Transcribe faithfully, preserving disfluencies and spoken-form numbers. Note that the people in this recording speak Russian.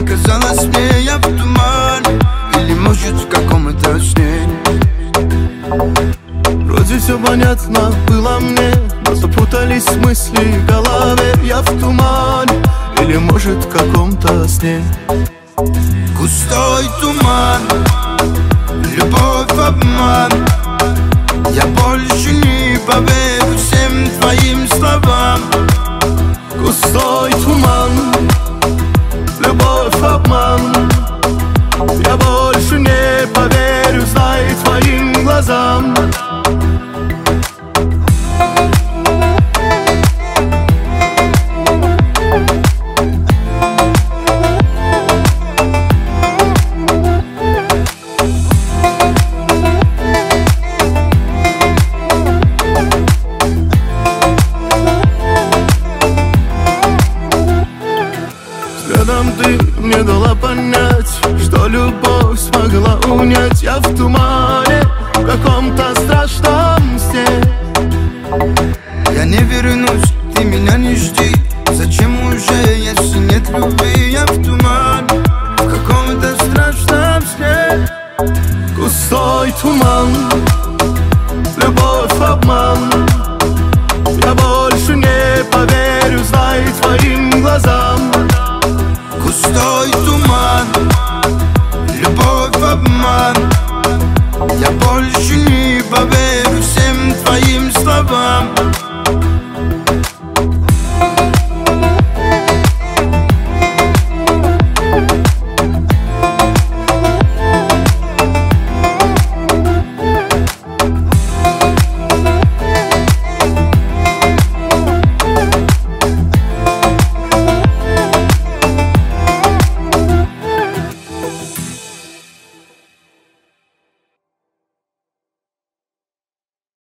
Показалось мне, я в тумане, или может в каком-то сне. Вроде все понятно было мне, но запутались мысли в голове. Я в тумане, или может в каком-то сне. Густой туман, любовь, обман. Я больше не поверю всем твоим словам. Густой туман, любовь, обман. Я больше не поверю, знай, твоим глазам. Взглядом ты мне дала понять, что любовь смогла унять. Я в тумане, в каком-то страшном сне. Я не вернусь, ты меня не жди. Зачем уже, если нет любви? Я в тумане, в каком-то страшном сне. Густой туман, любовь, обман. Я больше не поверю, знай, твоим глазам. Густой туман, любовь, обман. Я больше не поверю всем твоим словам.